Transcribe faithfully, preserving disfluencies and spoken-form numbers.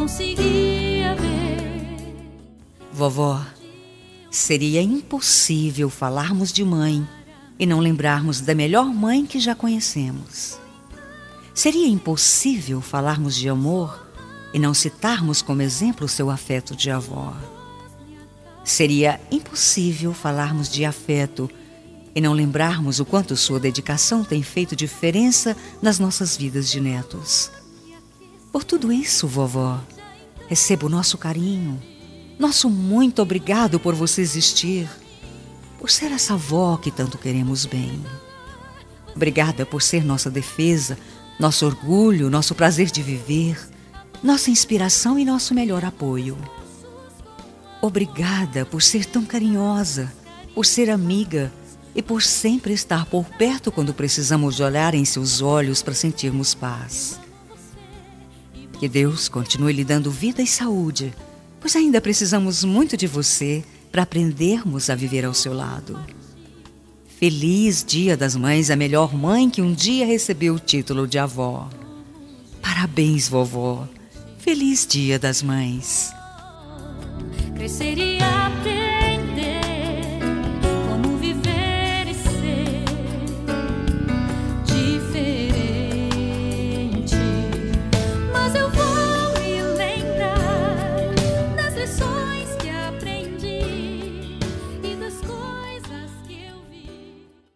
conseguia ver. Vovó, seria impossível falarmos de mãe e não lembrarmos da melhor mãe que já conhecemos. Seria impossível falarmos de amor e não citarmos como exemplo o seu afeto de avó. Seria impossível falarmos de afeto e não lembrarmos o quanto sua dedicação tem feito diferença nas nossas vidas de netos. Por tudo isso, vovó, receba o nosso carinho, nosso muito obrigado por você existir, por ser essa avó que tanto queremos bem. Obrigada por ser nossa defesa, nosso orgulho, nosso prazer de viver, nossa inspiração e nosso melhor apoio. Obrigada por ser tão carinhosa, por ser amiga e por sempre estar por perto quando precisamos de olhar em seus olhos para sentirmos paz. Que Deus continue lhe dando vida e saúde, pois ainda precisamos muito de você para aprendermos a viver ao seu lado. Feliz Dia das Mães, a melhor mãe que um dia recebeu o título de avó. Parabéns, vovó. Feliz Dia das Mães. Crescer e aprender.